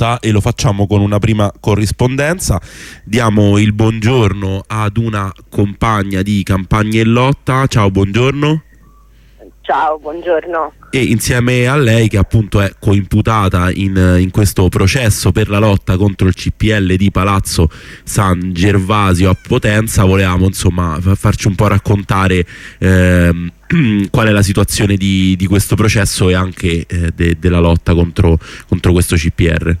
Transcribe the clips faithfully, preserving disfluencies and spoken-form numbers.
lotta, e lo facciamo con una prima corrispondenza. Diamo il buongiorno ad una compagna di Campagne in Lotta. Ciao, buongiorno. Ciao, buongiorno. E insieme a lei, che appunto è coimputata in, in questo processo per la lotta contro il C P L di Palazzo San Gervasio a Potenza, volevamo insomma farci un po' raccontare ehm, qual è la situazione di, di questo processo e anche eh, de, della lotta contro, contro questo C P R.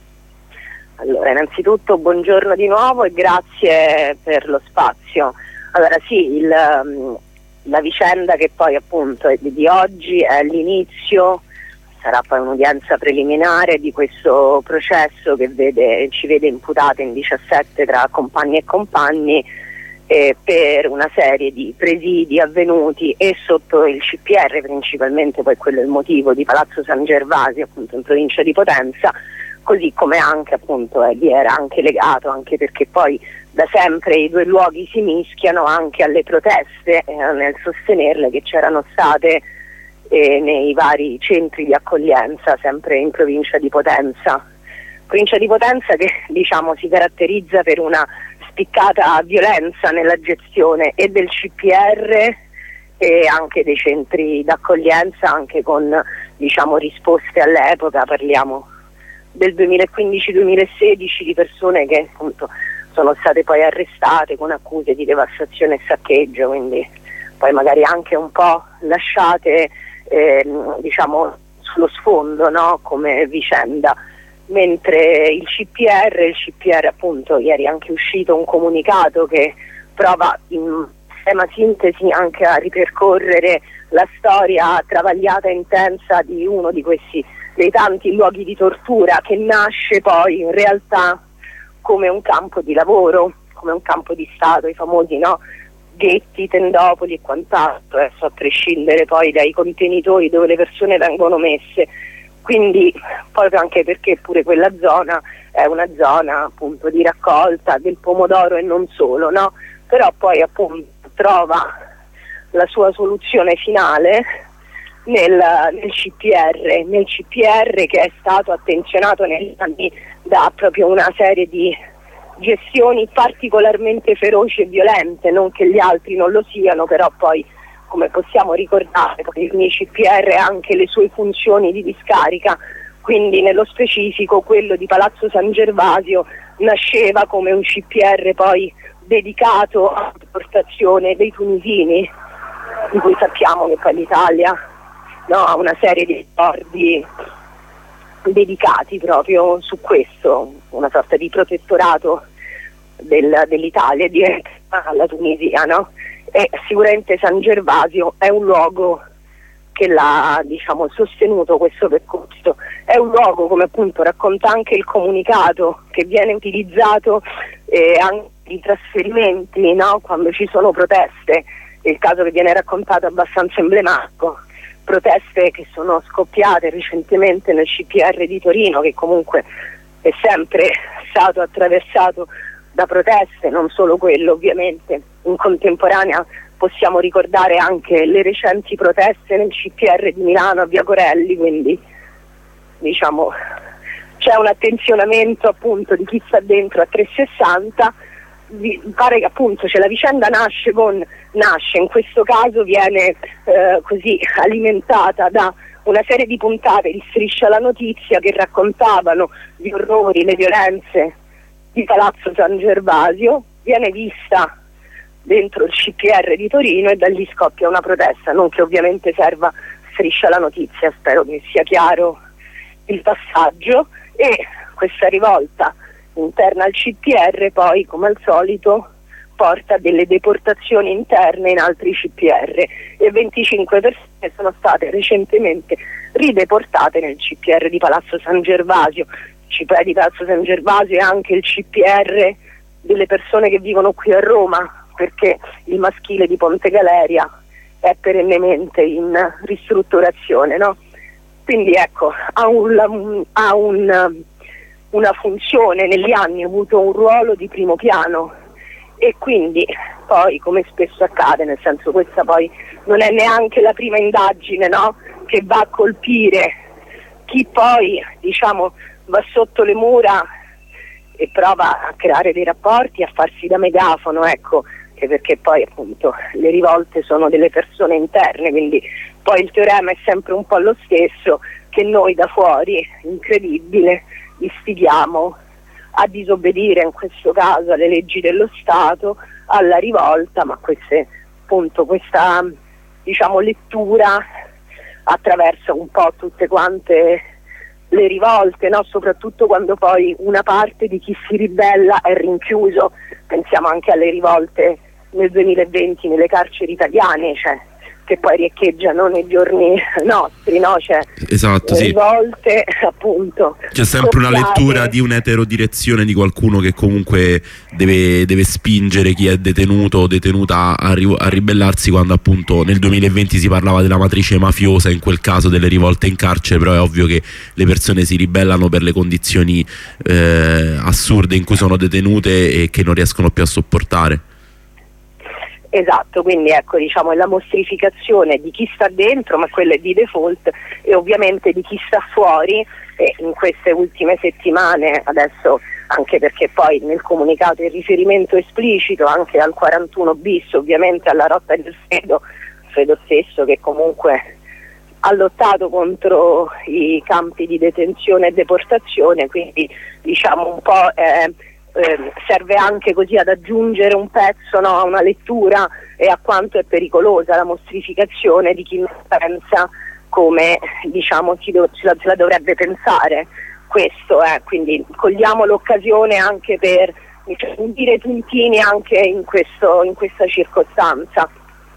Allora, innanzitutto buongiorno di nuovo e grazie per lo spazio. Allora sì, il... Um... la vicenda che poi appunto è di oggi è l'inizio, sarà poi un'udienza preliminare di questo processo che vede, ci vede imputate in diciassette tra compagni e compagni eh, per una serie di presidi avvenuti e sotto il C P R, principalmente poi quello è il motivo di Palazzo San Gervasio, appunto in provincia di Potenza, così come anche appunto eh, vi era anche legato, anche perché poi da sempre i due luoghi si mischiano, anche alle proteste eh, nel sostenerle che c'erano state eh, nei vari centri di accoglienza, sempre in provincia di Potenza. Provincia di Potenza che diciamo si caratterizza per una spiccata violenza nella gestione e del C P R e anche dei centri d'accoglienza, anche con diciamo risposte all'epoca, parliamo del duemilaquindici duemilasedici, di persone che appunto sono state poi arrestate con accuse di devastazione e saccheggio, quindi poi magari anche un po' lasciate eh, diciamo sullo sfondo, no? Come vicenda, mentre il C P R, il C P R appunto ieri è anche uscito un comunicato che prova in estrema sintesi anche a ripercorrere la storia travagliata e intensa di uno di questi dei tanti luoghi di tortura, che nasce poi in realtà come un campo di lavoro, come un campo di Stato, i famosi no? ghetti, tendopoli e quant'altro, adesso a prescindere poi dai contenitori dove le persone vengono messe. Quindi proprio anche perché pure quella zona è una zona appunto di raccolta del pomodoro e non solo, no? Però poi appunto trova la sua soluzione finale nel, nel C P R, nel C P R che è stato attenzionato negli anni da proprio una serie di gestioni particolarmente feroci e violente, non che gli altri non lo siano, però poi come possiamo ricordare nei C P R anche le sue funzioni di discarica, quindi nello specifico quello di Palazzo San Gervasio nasceva come un C P R poi dedicato alla deportazione dei tunisini, di cui sappiamo che poi l'Italia no, ha una serie di accordi dedicati proprio su questo, una sorta di protettorato del, dell'Italia diretta alla Tunisia, no? E sicuramente San Gervasio è un luogo che l'ha diciamo sostenuto questo percorso, è un luogo, come appunto racconta anche il comunicato, che viene utilizzato eh, anche i trasferimenti, no? Quando ci sono proteste, il caso che viene raccontato è abbastanza emblematico, proteste che sono scoppiate recentemente nel C P R di Torino, che comunque è sempre stato attraversato da proteste, non solo quello ovviamente. In contemporanea possiamo ricordare anche le recenti proteste nel C P R di Milano a Via Corelli, quindi diciamo c'è un attenzionamento appunto di chi sta dentro a trecentosessanta. Mi pare che appunto cioè, la vicenda nasce con nasce in questo caso viene eh, così alimentata da una serie di puntate di Striscia la Notizia che raccontavano gli orrori, le violenze di Palazzo San Gervasio, viene vista dentro il C P R di Torino e da lì scoppia una protesta, non che ovviamente serva Striscia la Notizia, spero che sia chiaro il passaggio, e questa rivolta interna al C P R poi come al solito porta a delle deportazioni interne in altri C P R e venticinque persone sono state recentemente rideportate nel C P R di Palazzo San Gervasio. Il C P R di Palazzo San Gervasio è anche il C P R delle persone che vivono qui a Roma, perché il maschile di Ponte Galeria è perennemente in ristrutturazione, no? Quindi ecco, ha un, ha un una funzione, negli anni ha avuto un ruolo di primo piano e quindi poi, come spesso accade, nel senso questa poi non è neanche la prima indagine, no? Che va a colpire chi poi diciamo va sotto le mura e prova a creare dei rapporti, a farsi da megafono, ecco, che perché poi appunto le rivolte sono delle persone interne, quindi poi il teorema è sempre un po' lo stesso, che noi da fuori, incredibile, istighiamo a disobbedire, in questo caso alle leggi dello Stato, alla rivolta, ma queste, appunto, questa diciamo lettura attraverso un po' tutte quante le rivolte, no? Soprattutto quando poi una parte di chi si ribella è rinchiuso. Pensiamo anche alle rivolte nel duemilaventi nelle carceri italiane, cioè, che poi riecheggiano nei giorni nostri, no? Cioè, esatto, le sì. rivolte, appunto. C'è sempre una lettura di un'eterodirezione di qualcuno che comunque deve, deve spingere chi è detenuto o detenuta a, ri a ribellarsi, quando appunto nel duemilaventi si parlava della matrice mafiosa, in quel caso delle rivolte in carcere, però è ovvio che le persone si ribellano per le condizioni eh, assurde in cui sono detenute e che non riescono più a sopportare. Esatto, quindi ecco, diciamo, è la mostrificazione di chi sta dentro, ma quella è di default, e ovviamente di chi sta fuori, e in queste ultime settimane, adesso anche perché poi nel comunicato il riferimento esplicito anche al quarantuno bis, ovviamente alla rotta del Fredo, Fredo stesso che comunque ha lottato contro i campi di detenzione e deportazione, quindi diciamo un po' eh, Eh, serve anche così ad aggiungere un pezzo, no, a una lettura e a quanto è pericolosa la mostrificazione di chi non pensa come, diciamo, si, do, se la, se la dovrebbe pensare. Questo è, quindi cogliamo l'occasione anche per, diciamo, dire i puntini anche in, questo, in questa circostanza.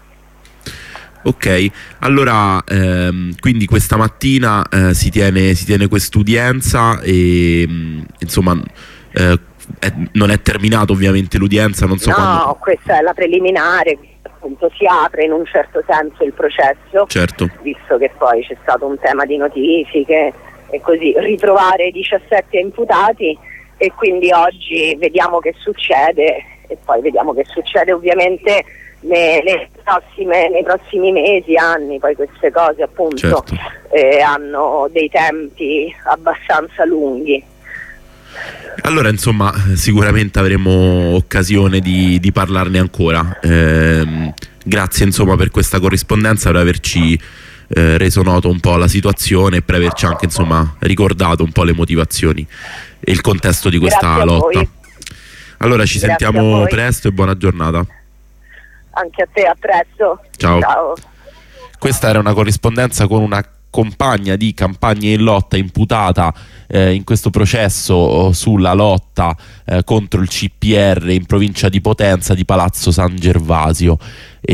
Ok, allora ehm, quindi questa mattina eh, si tiene, si tiene quest'udienza e mh, insomma eh, è, non è terminata ovviamente l'udienza, non so no, quando... questa è la preliminare, appunto si apre in un certo senso il processo, certo, visto che poi c'è stato un tema di notifiche e così, ritrovare i diciassette imputati, e quindi oggi vediamo che succede e poi vediamo che succede ovviamente nei, prossime, nei prossimi mesi, anni. Poi queste cose appunto certo. eh, hanno dei tempi abbastanza lunghi. Allora insomma sicuramente avremo occasione di, di parlarne ancora. Eh, grazie insomma per questa corrispondenza, per averci eh, reso noto un po' la situazione e per averci anche insomma ricordato un po' le motivazioni e il contesto di questa lotta. Allora ci Grazie sentiamo presto e buona giornata. Anche a te, a presto. Ciao. Ciao. Questa era una corrispondenza con una compagna di Campagne in Lotta, imputata eh, in questo processo sulla lotta eh, contro il C P R in provincia di Potenza, di Palazzo San Gervasio.